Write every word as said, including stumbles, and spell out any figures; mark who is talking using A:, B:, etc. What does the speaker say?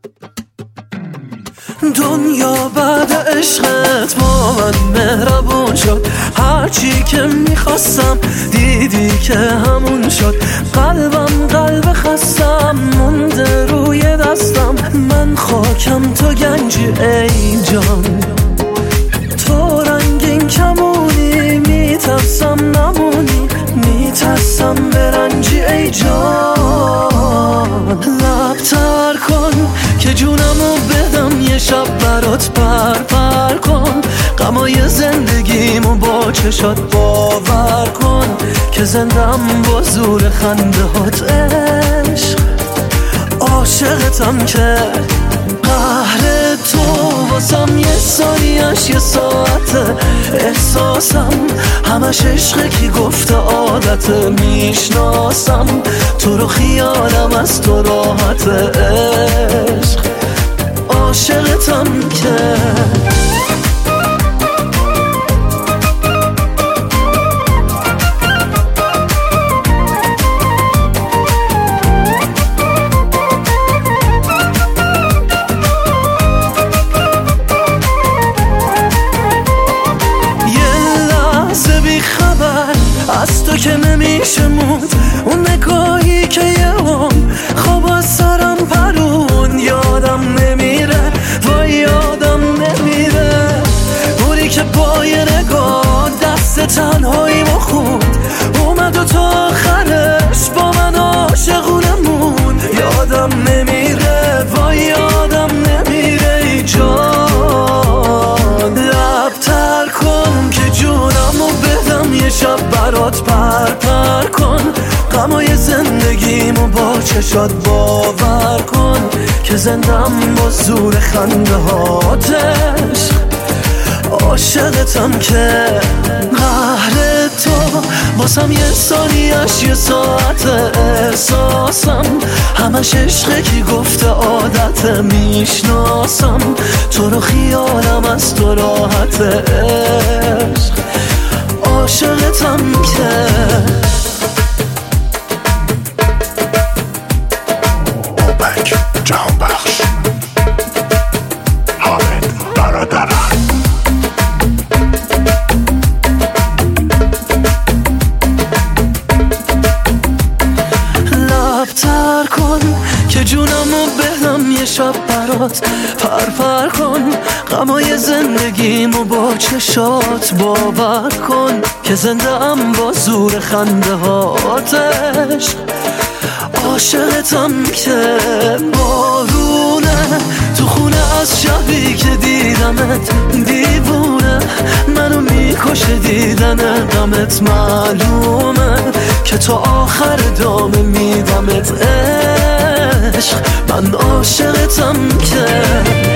A: دنیا بعد عشقت با من مهربون شد، هرچی که میخواستم دیدی که همون شد. قلبم قلب خستم مونده روی دستم، من خاکم تو گنجی ای جان، تو رنگین کمونی میترسم نمونی، میترسم برنجی ای جان. لب تر کن که جونمو بدم یه شب برات پر پر کن، غمای زندگیمو با چشات باور کن که زندم با زور خنده هات عشق. عاشقتم که قهر تو واسم یه ثانیش یه ساعته، احساسم همش عشقه کی گفته عادته، میشناسم تو رو خیالم از تو راحت عشق. عاشقتم که از تو که نمیشه موند، اون نگاهی که یه هم خواب از سرم پرون، یادم نمیره وای یادم نمیره، بوری که با یه نگاه دست تنهایی ما خوند، اومد و تا آخرش با من عاشقونه موند. یادم نمیره وای یادم نمیره ای جان. لب تر کن که جونمو بدم یه شب برات پر پر کن، غمای زندگیمو با چشات باور کن که زندم با زور خنده هاتش. عاشقتم که قهر تو واسم یه ثانیش یه ساعت، احساسم همش عشقه کی گفته عادت، میشناسم تو رو خیالم از تو راحت عشق. عاشقتم که
B: اوپک جهان بخش حامد برادران.
A: لب تر کن که جونمو بدم یه شب برات پر پر کن، غمای زندگیمو با چشات باور کن که زندم با زور خنده هاتش. عاشقتم که بارونه تو خونه از شبی که دیدمت، دیوونه منو میکشه دیدن غمت، معلومه که تو آخر دامه میدمت عشق. من عاشقتم که